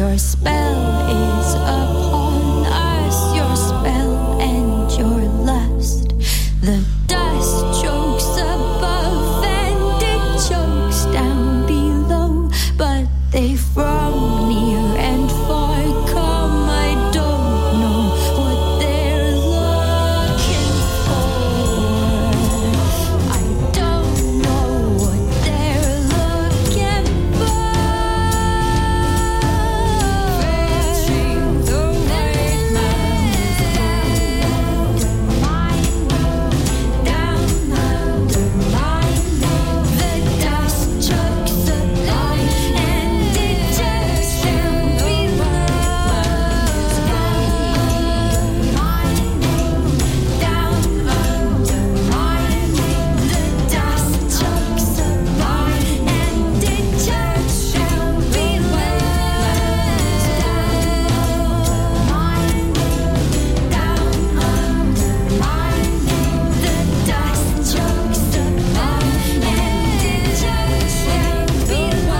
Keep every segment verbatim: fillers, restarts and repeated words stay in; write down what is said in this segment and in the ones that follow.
Your spell is upon us, your spell and your lust. The dust chokes above and it chokes down below, but they from near and far come. I don't know what they're looking for. I don't know what they're looking for. Fetching the white man down undermine the dust chucks alive and it just down below. Down undermine the dust chucks alive and it just down below. Down undermine the dust chucks alive and it just down below.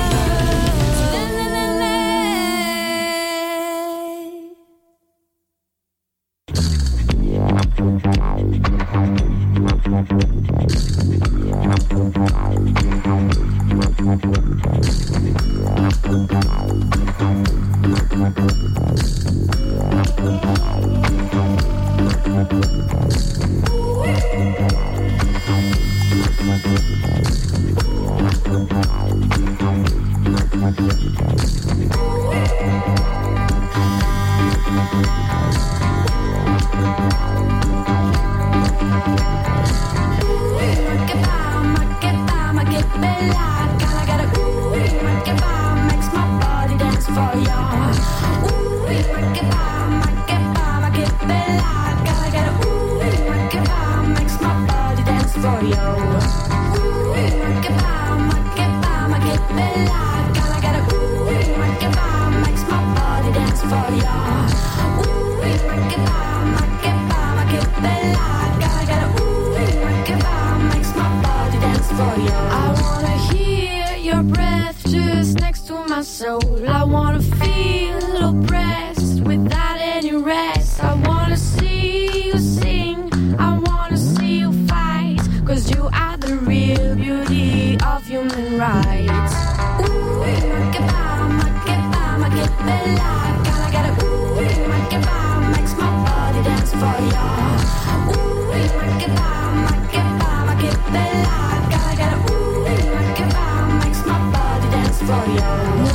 I wanna hear your breath just next to my soul. I wanna feel oppressed without any rest. I wanna see you sing, I wanna see you fight, 'cause you are the real beauty of human rights. Ooh, make it bomb, make it bomb, make it bella. Gotta get it, ooh, make it bomb, makes my body dance for ya. Ooh, make it bomb, make it bomb, make it bella. Gotta get it, ooh, make it bomb, makes my body dance for ya.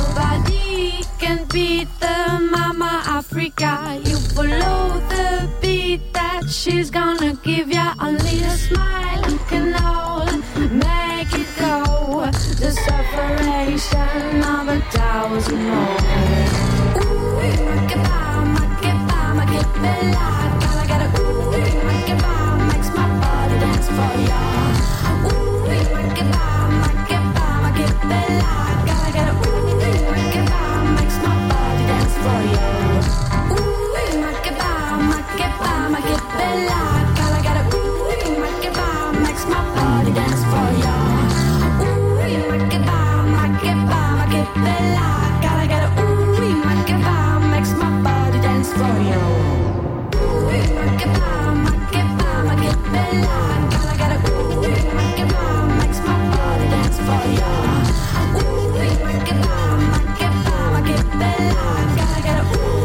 Nobody can beat the Mama Africa. You follow the beat that she's gonna give ya. Only a smile can all make it go. The separation of a thousand more. Ooh, make it bomb, make it bomb, make it bella. Gotta get it, ooh, make it bomb, makes my body dance for ya. Ooh, make it bomb, make it bomb, make it bella. Gotta get it, ooh, make it bomb, makes my body dance for ya. Ooh, make it bomb, make it bomb, make it bella. Gotta get it, ooh, make it bomb, makes my body dance for ya. Ooh, make it bomb, make it bomb, make it bella. Gotta get it, ooh, make it bomb, makes my body dance for ya. Ooh, make it bomb, make it bomb, make it bella. Gotta get it, ooh, make it bomb, makes my body dance for ya. Ooh, make it bomb, make it bomb, make it bella. Gotta get it, ooh.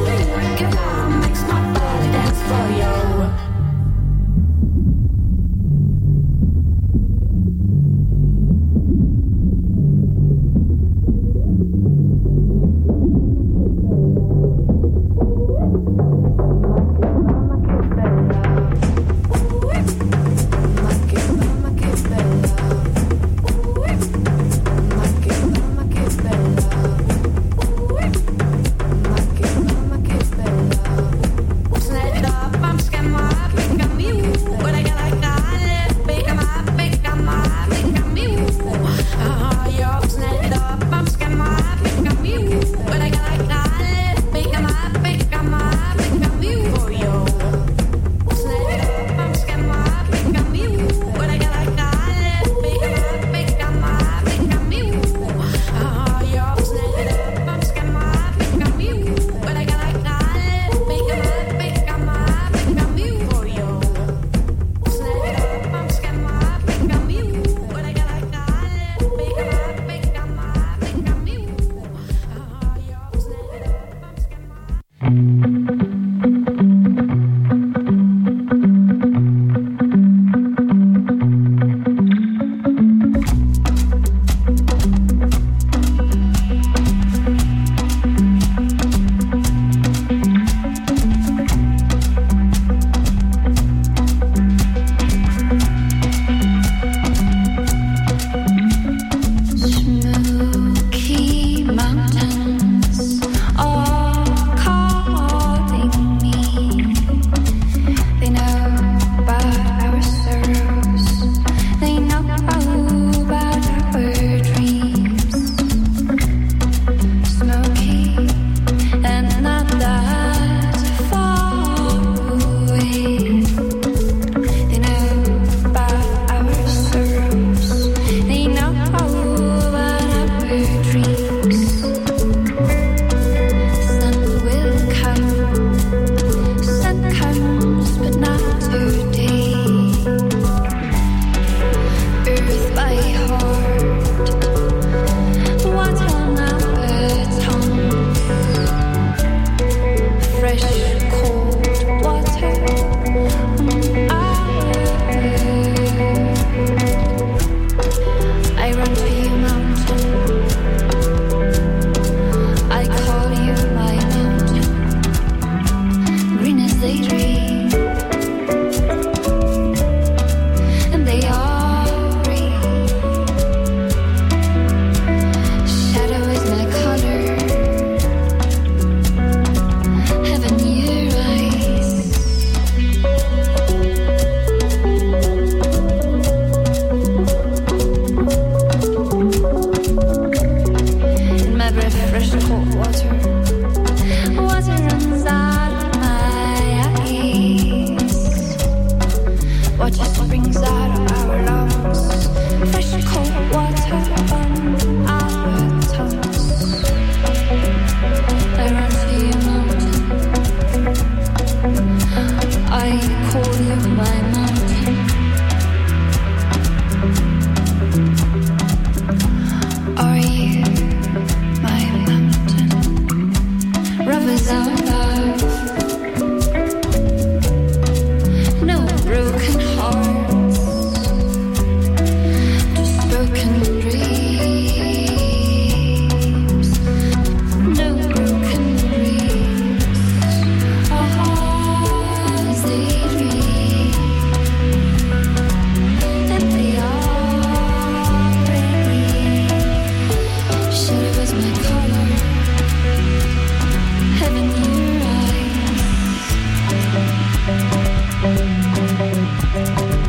Thank you.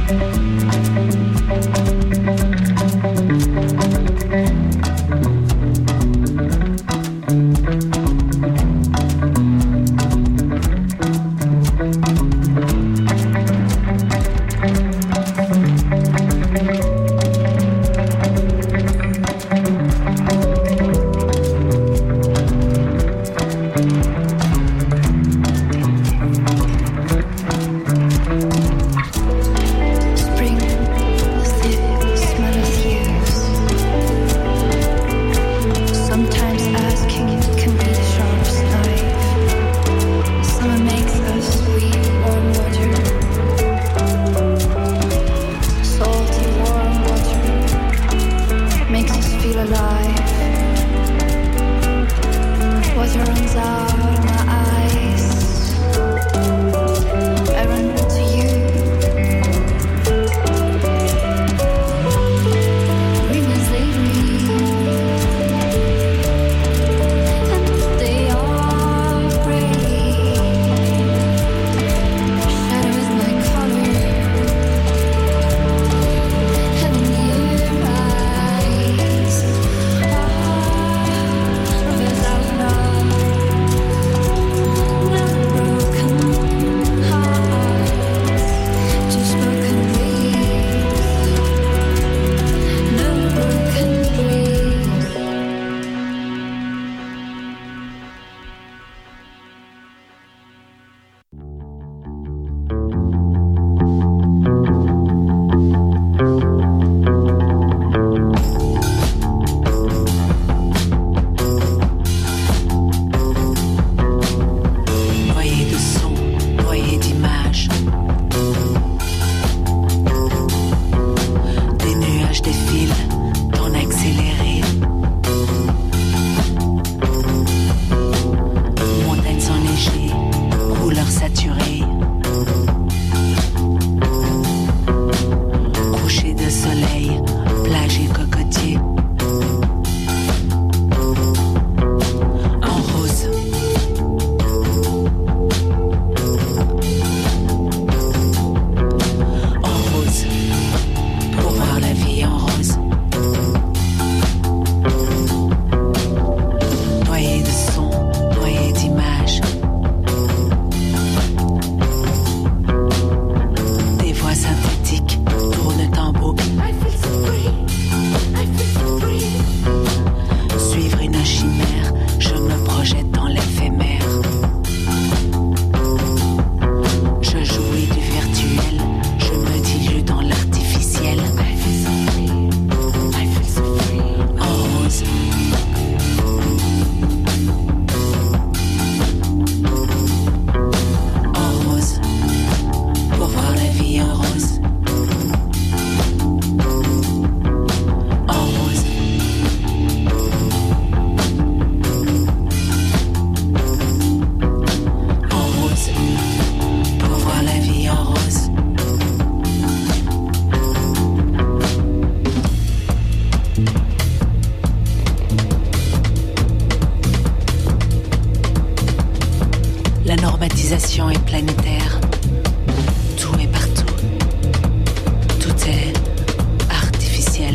L'informatisation est planétaire. Tout est partout. Tout est artificiel,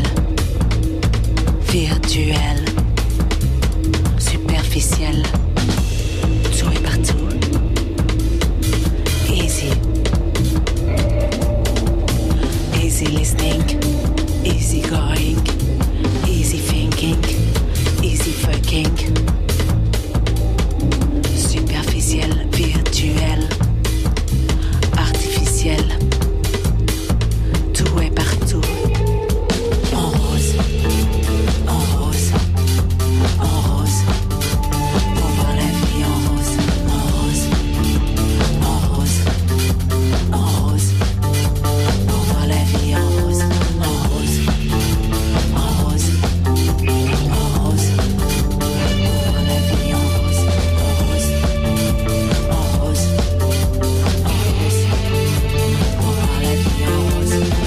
virtuel, superficiel. Tout est partout. Easy. Easy listening. Easy going. Easy thinking. Easy fucking. Superficiel, virtuel, artificiel. Tout est partout. En rose, en rose, en rose. Pour voir la vie en rose, en rose, en rose, en rose. Pour voir la vie en rose, en rose, en rose, en rose. Pour voir la vie en rose, en rose, en rose, en rose. Pour voir la vie en rose, en rose.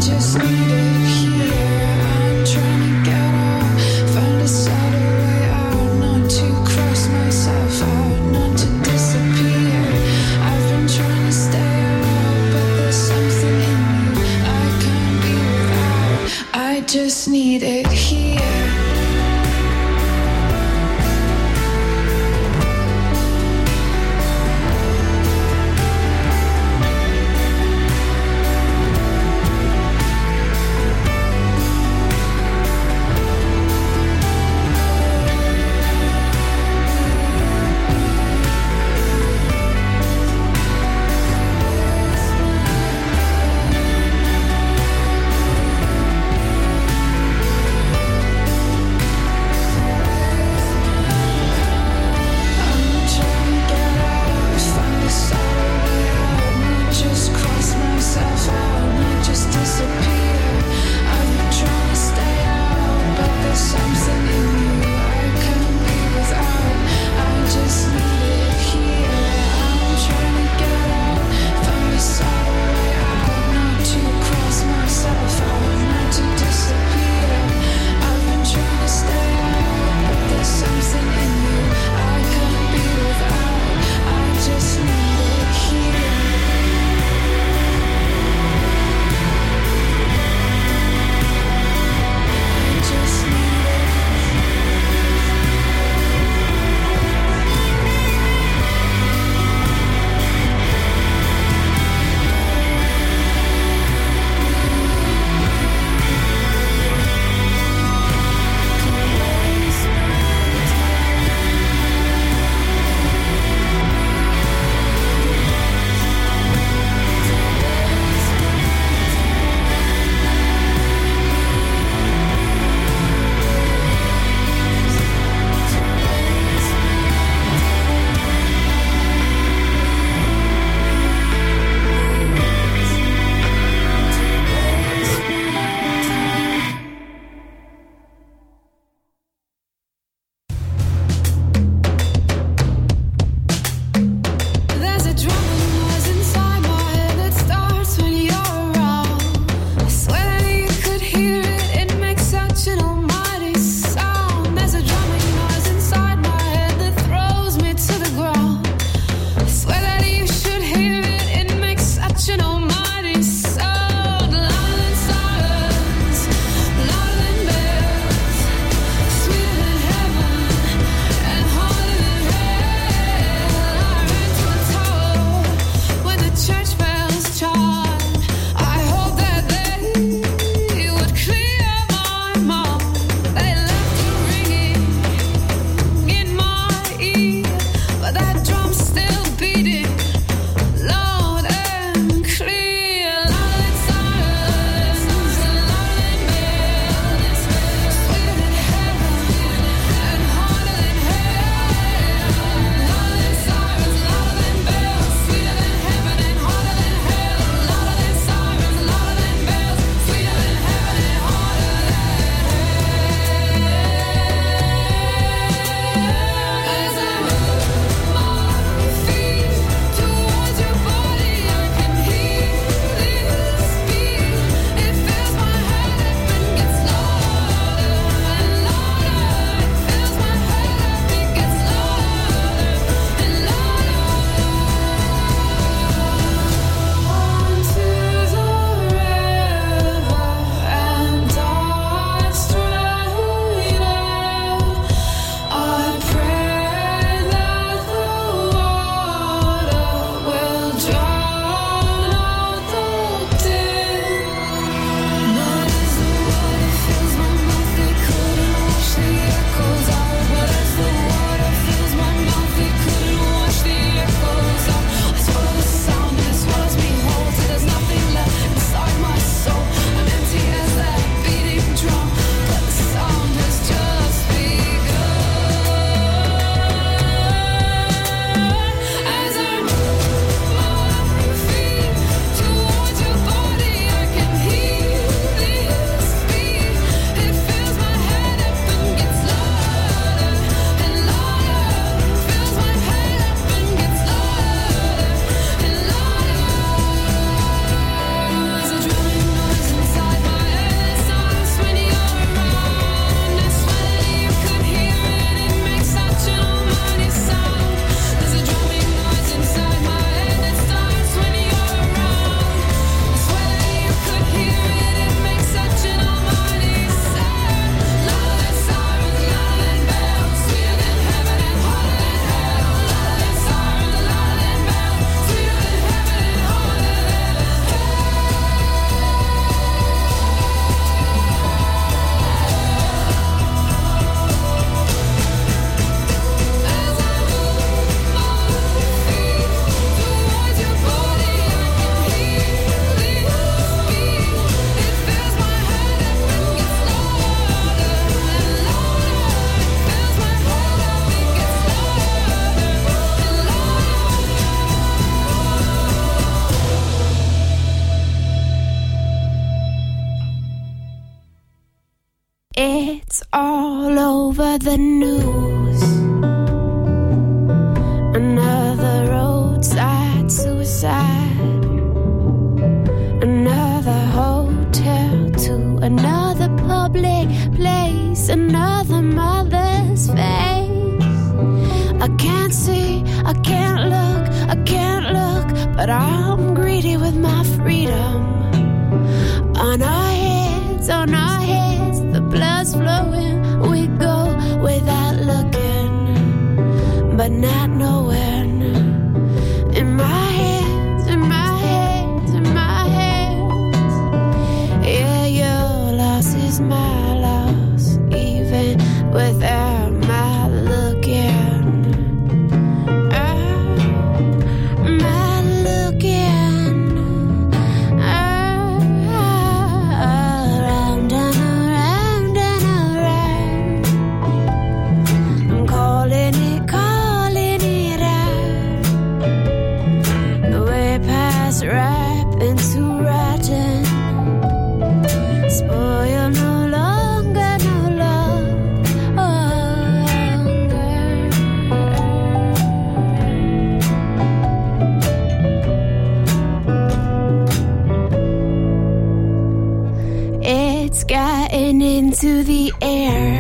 Find a subtle way out. the news. Another roadside suicide. Another hotel to another public place. Another mother's face. I can't see, I can't look, I can't look, but I'm greedy with my freedom. On our heads, on our heads, the blood's flowing. We go without looking, but not knowing. In my hands, in my hands, in my hands. Yeah, your loss is my loss, even without my looking. Into the air.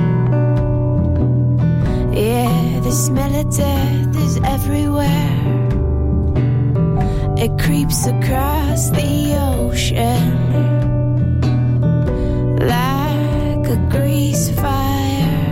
Yeah, the smell of death is everywhere. It creeps across the ocean like a grease fire.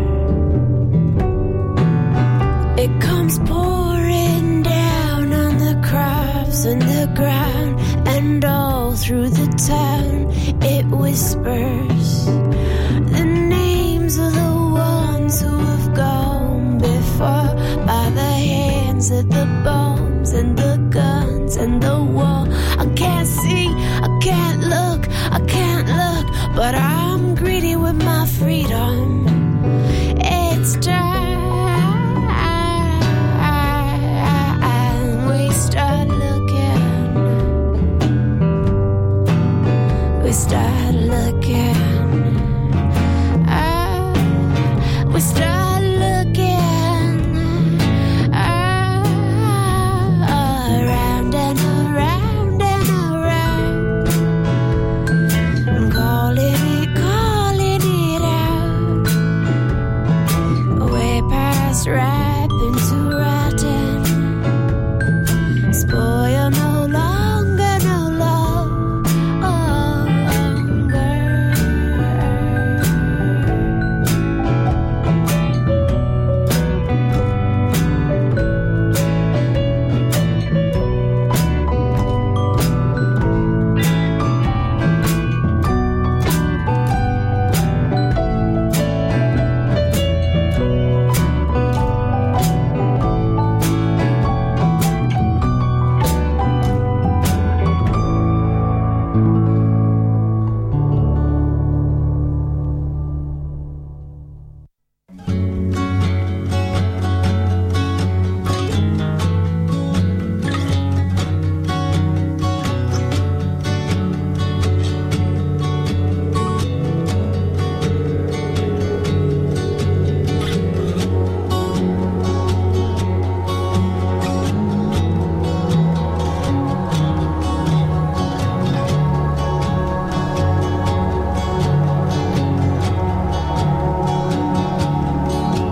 It comes pouring down on the crops and the ground and all through the town. It whispers the names of the ones who have gone before, by the hands of the bombs and the guns and the war. I can't see, I can't look, I can't look, but I'm greedy with my freedom. It's time we start looking. We start looking. Uh, we start looking. Uh, around and around and around. I'm calling it, calling it out. Way past right.